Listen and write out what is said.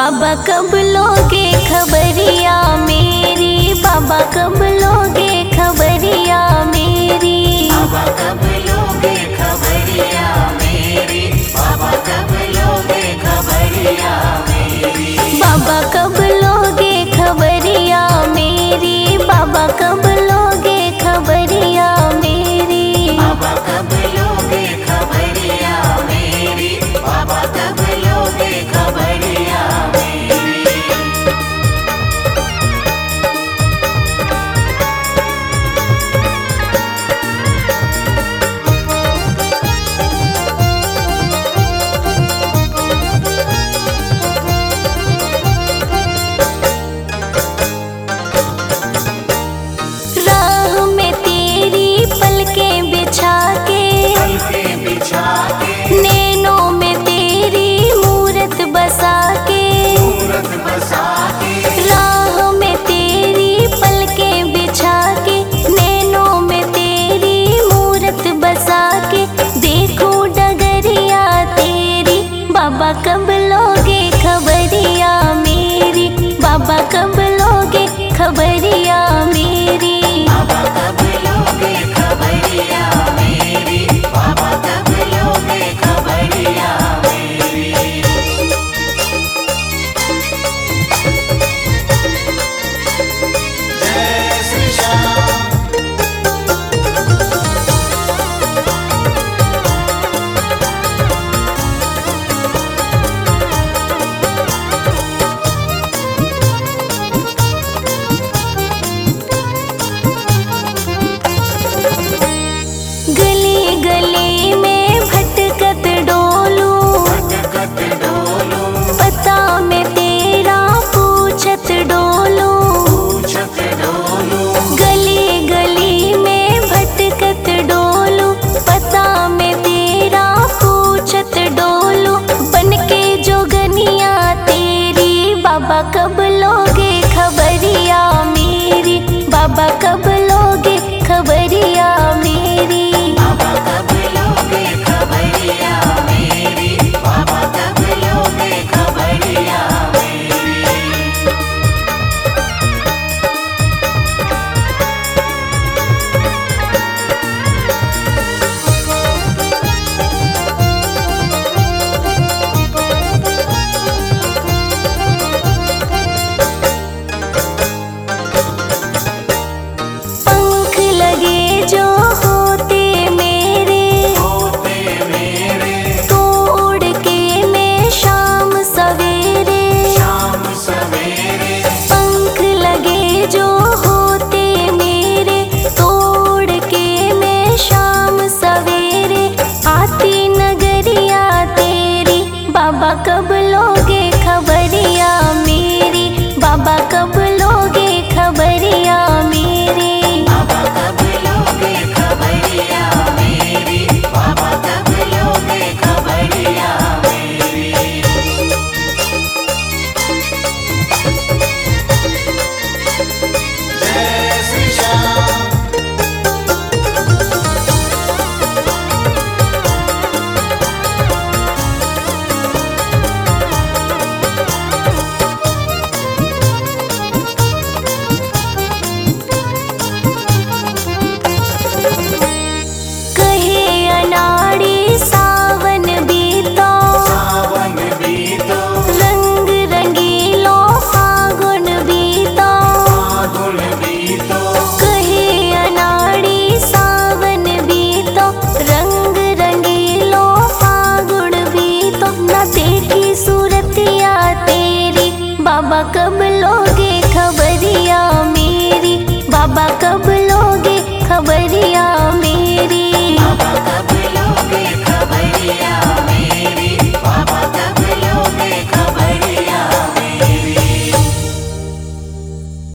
बाबा कब लोगे खबरिया मेरी, बाबा कब लोगे खबरिया मेरी, बाबा कब लोगे खबरिया मेरी, बाबा कब लोगे खबरिया मेरी, बाबा कब लोगे खबरिया मेरी, बाबा कब लोगे खबरिया मेरी, बाबा कब लोगे खबरिया मेरी, बाबा कब लोगे खबरिया मेरी। राह में तेरी पलकें बिछा के, पलके बिछा के, नैनों में तेरी मूरत बसा के, मूरत बसा के, राह में तेरी पलकें बिछा के, नैनों में तेरी मूरत बसा के, देखो डगरिया तेरी, बाबा कब लोगे खबरिया मेरी, बाबा कब लोगे खबरिया मेरी, बाबा कब लोगे खबरिया मेरी, बाबा कब लोगे खबरिया मेरी। जय श्री श्याम। गली गली में भटकत डोलूं, भटकत डोलो, पता में तेरा पूछत डोलूं, पूछत डोलो, गली गली में भटकत डोलूं, पता में तेरा पूछत डोलूं, बनके जोगनिया तेरी, बाबा कब लोगे खबरिया मेरी, बाबा कब